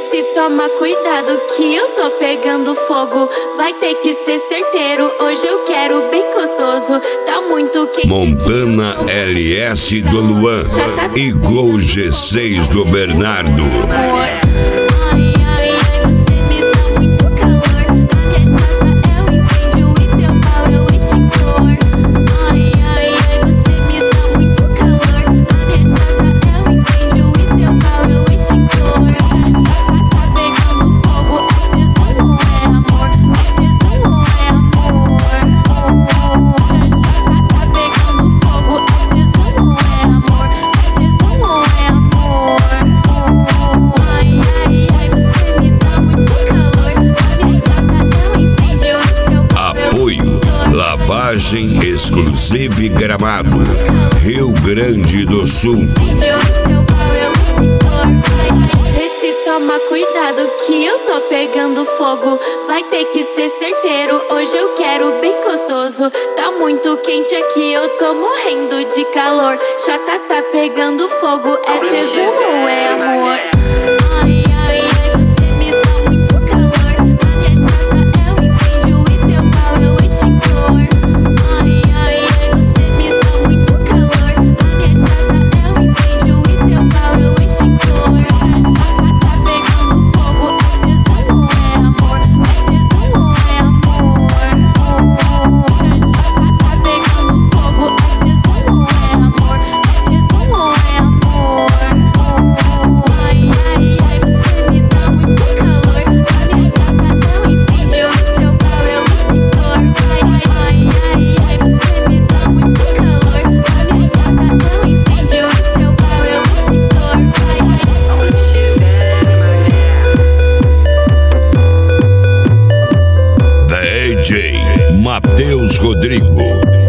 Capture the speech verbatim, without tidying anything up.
se toma cuidado que eu tô pegando fogo. Vai ter que ser certeiro, hoje eu quero bem gostoso. Tá muito quente. Montana L S do Luan e Gol G seis do Bernardo. Lavagem Exclusive Gramado, Rio Grande do Sul. Vê se toma cuidado que eu tô pegando fogo. Vai ter que ser certeiro, hoje eu quero bem gostoso. Tá muito quente aqui, eu tô morrendo de calor. Chata tá pegando fogo, é tesão ou é amor? D J Matheus Rodrigo.